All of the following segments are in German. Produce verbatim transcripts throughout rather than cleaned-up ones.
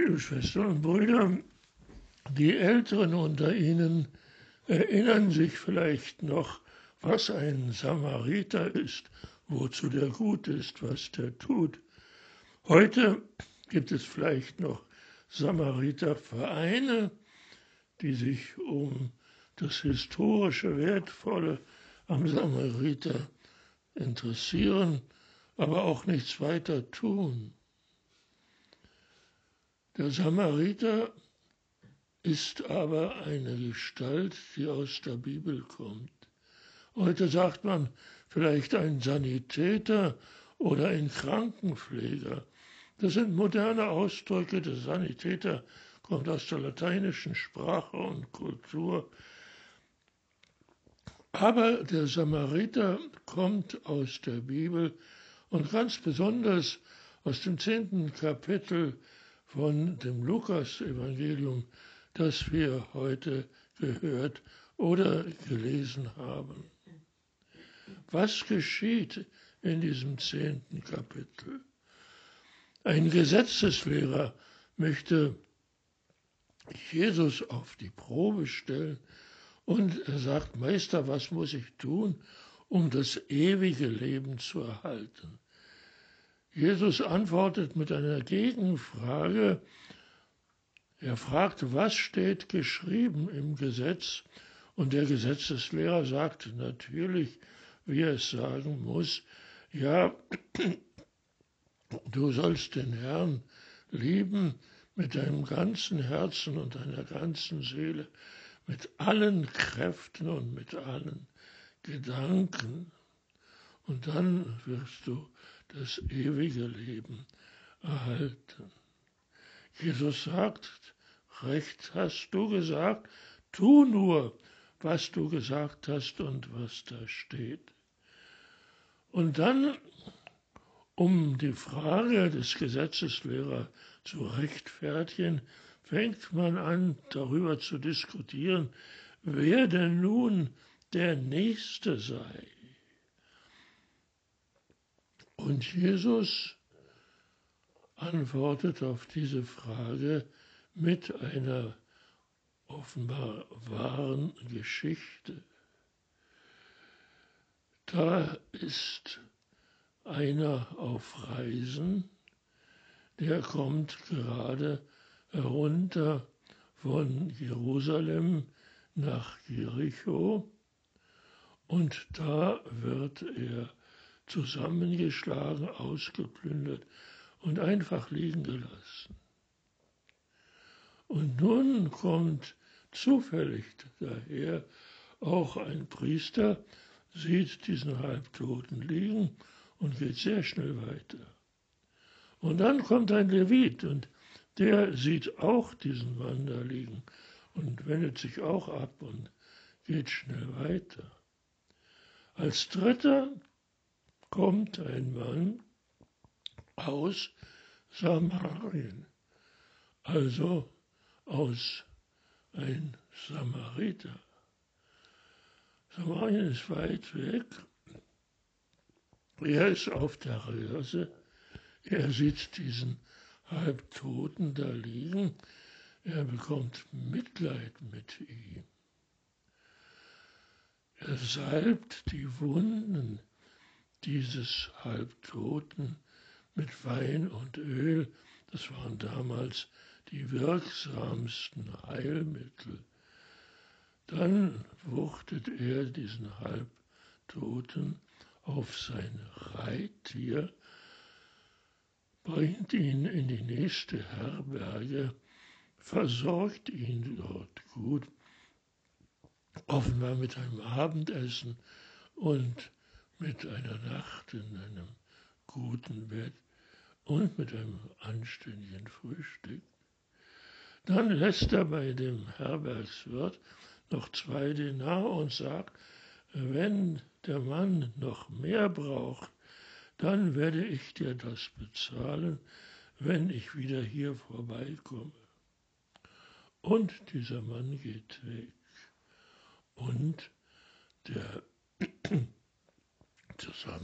Liebe Schwestern und Brüder, die Älteren unter Ihnen erinnern sich vielleicht noch, was ein Samariter ist, wozu der gut ist, was der tut. Heute gibt es vielleicht noch Samaritervereine, die sich um das historische Wertvolle am Samariter interessieren, aber auch nichts weiter tun. Der Samariter ist aber eine Gestalt, die aus der Bibel kommt. Heute sagt man vielleicht ein Sanitäter oder ein Krankenpfleger. Das sind moderne Ausdrücke. Der Sanitäter kommt aus der lateinischen Sprache und Kultur. Aber der Samariter kommt aus der Bibel und ganz besonders aus dem zehnten Kapitel von dem Lukas-Evangelium, das wir heute gehört oder gelesen haben. Was geschieht in diesem zehnten Kapitel? Ein Gesetzeslehrer möchte Jesus auf die Probe stellen und er sagt: Meister, was muss ich tun, um das ewige Leben zu erhalten? Jesus antwortet mit einer Gegenfrage. Er fragt, was steht geschrieben im Gesetz? Und der Gesetzeslehrer sagt natürlich, wie er es sagen muss, ja, du sollst den Herrn lieben mit deinem ganzen Herzen und deiner ganzen Seele, mit allen Kräften und mit allen Gedanken. Und dann wirst du das ewige Leben erhalten. Jesus sagt, recht hast du gesagt, tu nur, was du gesagt hast und was da steht. Und dann, um die Frage des Gesetzeslehrers zu rechtfertigen, fängt man an, darüber zu diskutieren, wer denn nun der Nächste sei. Und Jesus antwortet auf diese Frage mit einer offenbar wahren Geschichte. Da ist einer auf Reisen, der kommt gerade herunter von Jerusalem nach Jericho und da wird er zusammengeschlagen, ausgeplündert und einfach liegen gelassen. Und nun kommt zufällig daher auch ein Priester, sieht diesen Halbtoten liegen und geht sehr schnell weiter. Und dann kommt ein Levit und der sieht auch diesen Mann da liegen und wendet sich auch ab und geht schnell weiter. Als dritter kommt ein Mann aus Samarien, also aus ein Samariter. Samarien ist weit weg. Er ist auf der Reise. Er sieht diesen Halbtoten da liegen. Er bekommt Mitleid mit ihm. Er salbt die Wunden dieses Halbtoten mit Wein und Öl. Das waren damals die wirksamsten Heilmittel. Dann wuchtet er diesen Halbtoten auf sein Reittier, bringt ihn in die nächste Herberge, versorgt ihn dort gut, offenbar mit einem Abendessen und mit einer Nacht in einem guten Bett und mit einem anständigen Frühstück. Dann lässt er bei dem Herbergswirt noch zwei Denar und sagt, wenn der Mann noch mehr braucht, dann werde ich dir das bezahlen, wenn ich wieder hier vorbeikomme. Und dieser Mann geht weg. Und der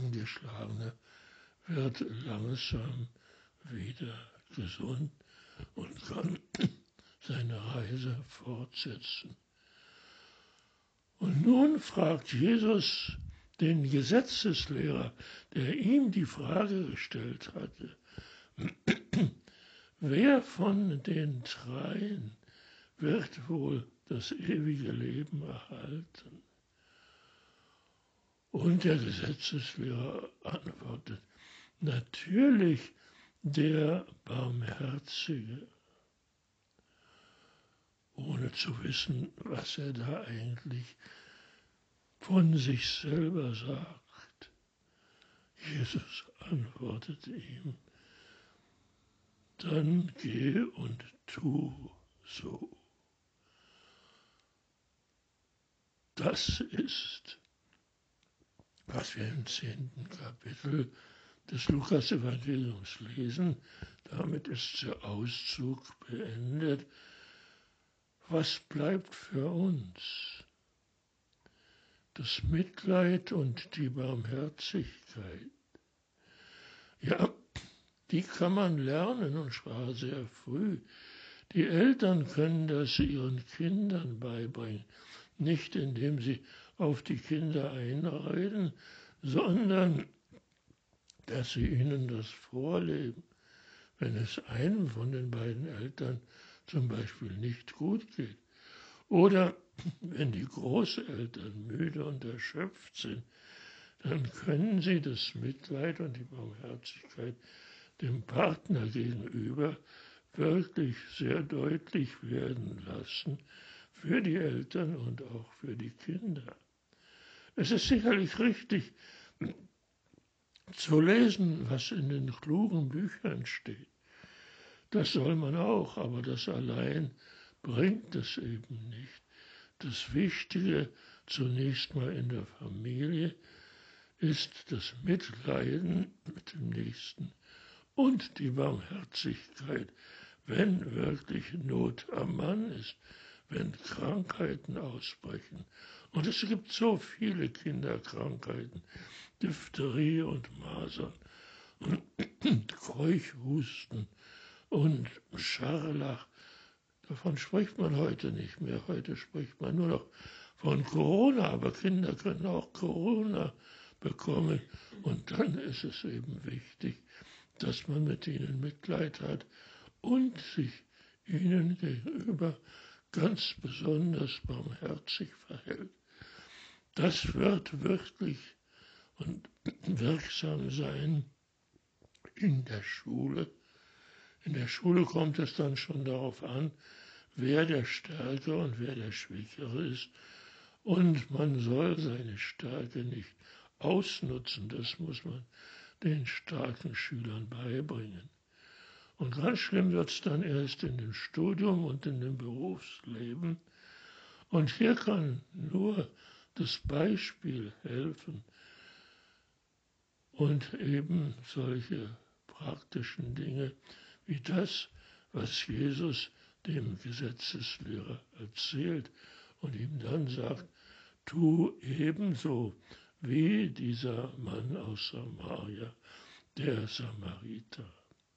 Zusammengeschlagene wird langsam wieder gesund und kann seine Reise fortsetzen. Und nun fragt Jesus den Gesetzeslehrer, der ihm die Frage gestellt hatte, wer von den dreien wird wohl das ewige Leben erhalten? Und der Gesetzeslehrer antwortet, natürlich der Barmherzige, ohne zu wissen, was er da eigentlich von sich selber sagt. Jesus antwortete ihm, dann geh und tu so. Das ist, was wir im zehnten Kapitel des Lukas-Evangeliums lesen. Damit ist der Auszug beendet. Was bleibt für uns? Das Mitleid und die Barmherzigkeit. Ja, die kann man lernen, und zwar sehr früh. Die Eltern können das ihren Kindern beibringen, nicht indem sie auf die Kinder einreden, sondern dass sie ihnen das vorleben. Wenn es einem von den beiden Eltern zum Beispiel nicht gut geht oder wenn die Großeltern müde und erschöpft sind, dann können sie das Mitleid und die Barmherzigkeit dem Partner gegenüber wirklich sehr deutlich werden lassen für die Eltern und auch für die Kinder. Es ist sicherlich richtig zu lesen, was in den klugen Büchern steht. Das soll man auch, aber das allein bringt es eben nicht. Das Wichtige zunächst mal in der Familie ist das Mitleiden mit dem Nächsten und die Barmherzigkeit, wenn wirklich Not am Mann ist, wenn Krankheiten ausbrechen. Und es gibt so viele Kinderkrankheiten, Diphtherie und Masern und Keuchhusten und Scharlach. Davon spricht man heute nicht mehr. Heute spricht man nur noch von Corona, aber Kinder können auch Corona bekommen. Und dann ist es eben wichtig, dass man mit ihnen Mitleid hat und sich ihnen gegenüber ganz besonders barmherzig verhält. Das wird wirklich und wirksam sein in der Schule. In der Schule kommt es dann schon darauf an, wer der Stärkere und wer der Schwächere ist. Und man soll seine Stärke nicht ausnutzen. Das muss man den starken Schülern beibringen. Und ganz schlimm wird es dann erst in dem Studium und in dem Berufsleben. Und hier kann nur das Beispiel helfen und eben solche praktischen Dinge wie das, was Jesus dem Gesetzeslehrer erzählt und ihm dann sagt, tu ebenso wie dieser Mann aus Samaria, der Samariter.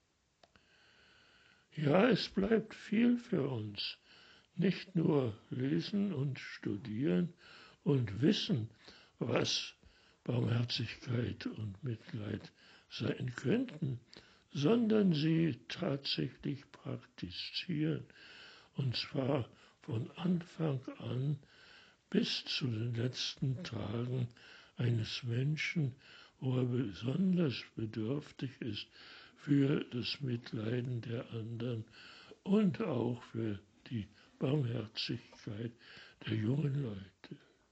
Ja, es bleibt viel für uns, nicht nur lesen und studieren und wissen, was Barmherzigkeit und Mitleid sein könnten, sondern sie tatsächlich praktizieren, und zwar von Anfang an bis zu den letzten Tagen eines Menschen, wo er besonders bedürftig ist für das Mitleiden der anderen und auch für die Barmherzigkeit der jungen Leute.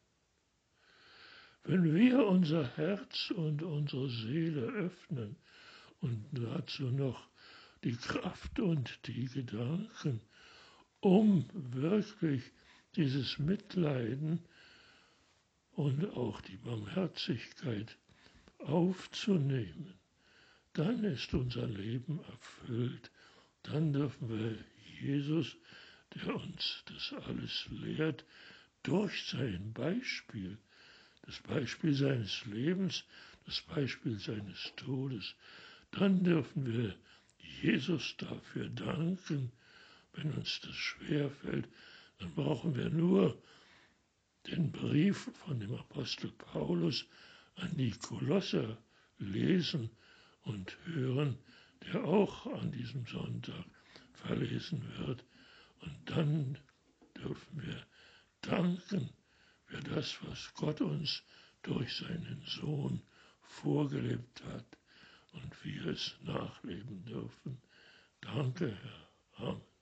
Wenn wir unser Herz und unsere Seele öffnen und dazu noch die Kraft und die Gedanken, um wirklich dieses Mitleiden und auch die Barmherzigkeit aufzunehmen, dann ist unser Leben erfüllt. Dann dürfen wir Jesus, der uns das alles lehrt, durch sein Beispiel, das Beispiel seines Lebens, das Beispiel seines Todes, dann dürfen wir Jesus dafür danken, wenn uns das schwerfällt, dann brauchen wir nur den Brief von dem Apostel Paulus an die Kolosser lesen und hören, der auch an diesem Sonntag verlesen wird. Und dann dürfen wir danken für das, was Gott uns durch seinen Sohn vorgelebt hat und wir es nachleben dürfen. Danke, Herr. Amen.